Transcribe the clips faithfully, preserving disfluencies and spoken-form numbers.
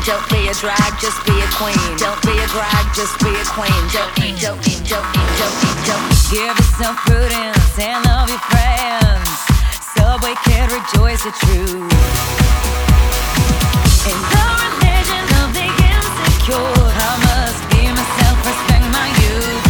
Don't be a drag, just be a queen. Don't be a drag, just be a queen. Don't, don't, don't, don't, don't, don't. Give yourself prudence and love your friends. Subway kid, rejoice the truth. In the religion of the insecure, I must be myself, respect my youth.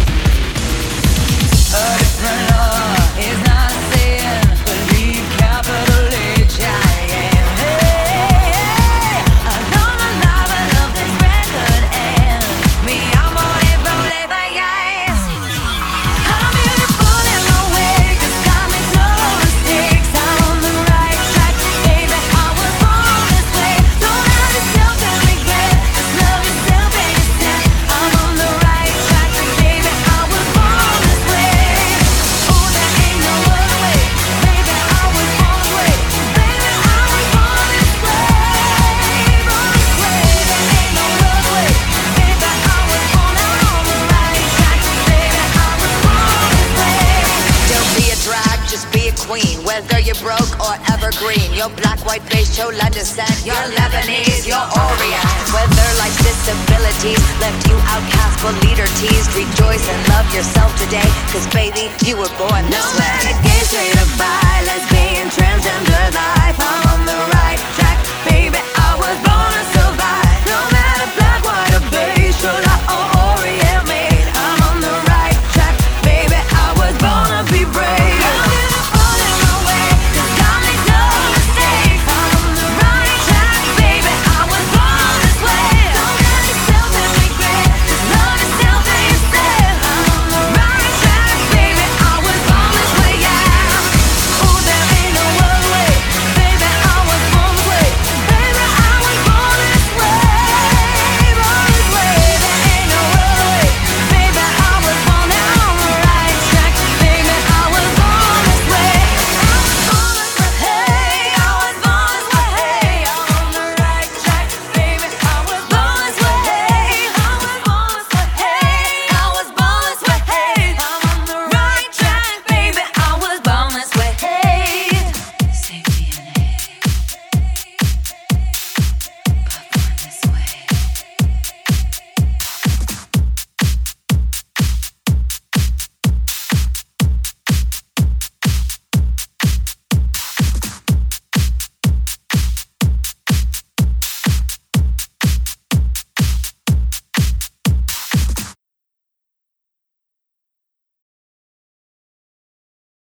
A different law is not a sin. Believe capital H I M. Hey, hey, I know the life of this record and me, I'm on it from labor, yes. I'm beautiful in my way, 'cause God makes no mistakes. I'm on the right track, baby, I was born this way. Don't have yourself and regret, just love yourself and yourself. I'm on the right track, baby, I was born this way. Oh, there ain't no other way, baby, I was born this way. Baby, I was born this way, born this way. There ain't no other way, baby, I was born out on the right track, baby, I was born this way. Don't be a drag, just be a queen. Whether you're broke or evergreen, you're black, white, beige, chola descent, you're Lebanese, you're Orient. Whether life's disabilities left you outcast but leader teased, rejoice and love yourself today, 'cause baby, you were born No this way. matter gay, straight or bi, lesbian,